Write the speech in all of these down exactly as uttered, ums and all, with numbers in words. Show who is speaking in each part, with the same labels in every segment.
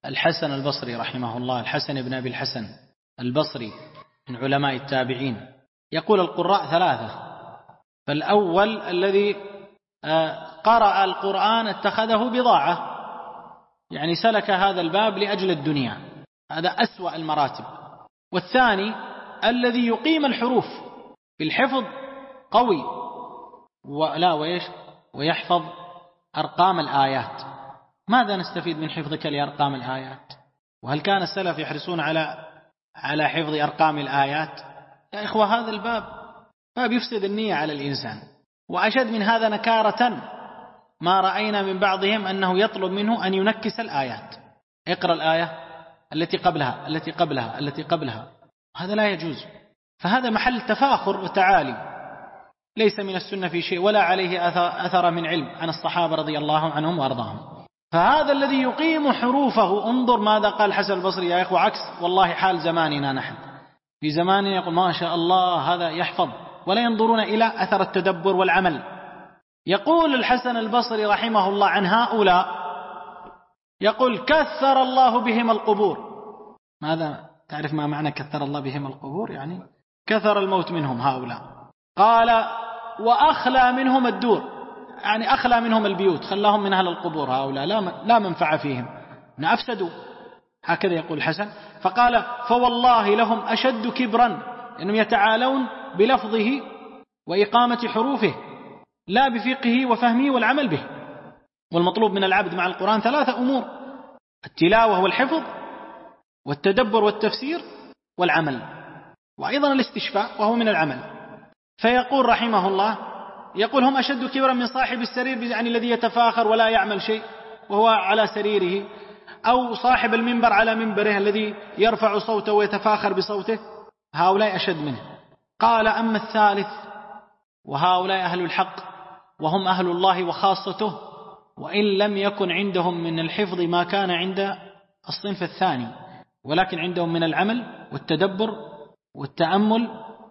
Speaker 1: الحسن البصري رحمه الله، الحسن بن أبي الحسن البصري من علماء التابعين، يقول القراء ثلاثة. فالأول الذي قرأ القرآن اتخذه بضاعة، يعني سلك هذا الباب لأجل الدنيا، هذا أسوأ المراتب. والثاني الذي يقيم الحروف بالحفظ قوي ولا ويش ويحفظ أرقام الآيات. ماذا نستفيد من حفظك لأرقام الآيات؟ وهل كان السلف يحرصون على على حفظ أرقام الآيات؟ يا إخوة، هذا الباب باب يفسد النية على الإنسان. وأشد من هذا نكارة ما رأينا من بعضهم أنه يطلب منه أن ينكس الآيات. اقرأ الآية التي قبلها التي قبلها التي قبلها، هذا لا يجوز. فهذا محل تفاخر وتعالي، ليس من السنة في شيء ولا عليه أثر من علم عن الصحابة رضي الله عنهم وأرضاهم. فهذا الذي يقيم حروفه، انظر ماذا قال الحسن البصري يا إخوة، عكس والله حال زماننا نحن. في زماننا يقول ما شاء الله هذا يحفظ، ولا ينظرون إلى أثر التدبر والعمل. يقول الحسن البصري رحمه الله عن هؤلاء، يقول كثر الله بهم القبور. ماذا تعرف ما معنى كثر الله بهم القبور؟ يعني كثر الموت منهم هؤلاء. قال وأخلى منهم الدور، يعني أخلى منهم البيوت، خلاهم من أهل القبور. هؤلاء لا لا منفع فيهم، أفسدوا، هكذا يقول الحسن. فقال فوالله لهم أشد كبرا، أنهم يتعالون بلفظه وإقامة حروفه لا بفقهه وفهمه والعمل به. والمطلوب من العبد مع القرآن ثلاثة أمور: التلاوة والحفظ والتدبر والتفسير والعمل، وأيضا الاستشفاء وهو من العمل. فيقول رحمه الله، يقول هم أشد كبرا من صاحب السرير، يعني الذي يتفاخر ولا يعمل شيء وهو على سريره، أو صاحب المنبر على منبره الذي يرفع صوته ويتفاخر بصوته، هؤلاء أشد منه. قال أما الثالث، وهؤلاء أهل الحق وهم أهل الله وخاصته، وإن لم يكن عندهم من الحفظ ما كان عند الصنف الثاني، ولكن عندهم من العمل والتدبر والتأمل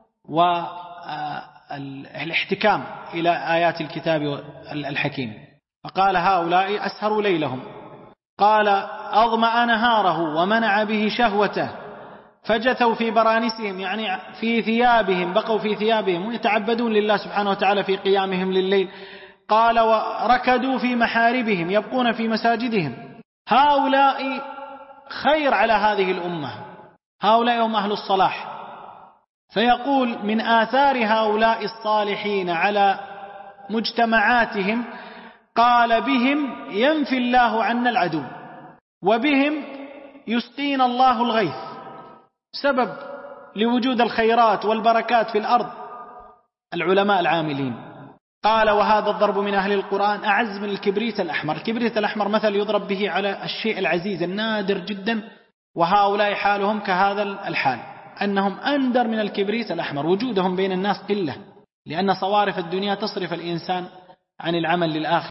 Speaker 1: والاحتكام إلى آيات الكتاب الحكيم. فقال هؤلاء أسهروا ليلهم، قال أظمأ نهاره ومنع به شهوته، فجثوا في برانسهم، يعني في ثيابهم، بقوا في ثيابهم ويتعبدون لله سبحانه وتعالى في قيامهم لليل. قال وركدوا في محاربهم، يبقون في مساجدهم. هؤلاء خير على هذه الأمة، هؤلاء هم أهل الصلاح. فيقول من آثار هؤلاء الصالحين على مجتمعاتهم، قال بهم ينفي الله عنا العدو، وبهم يسقينا الله الغيث، سبب لوجود الخيرات والبركات في الأرض العلماء العاملين. قال وهذا الضرب من أهل القرآن أعز من الكبريت الأحمر. الكبريت الأحمر مثل يضرب به على الشيء العزيز النادر جدا، وهؤلاء حالهم كهذا الحال، أنهم أندر من الكبريت الأحمر. وجودهم بين الناس قلة، لأن صوارف الدنيا تصرف الإنسان عن العمل للآخر.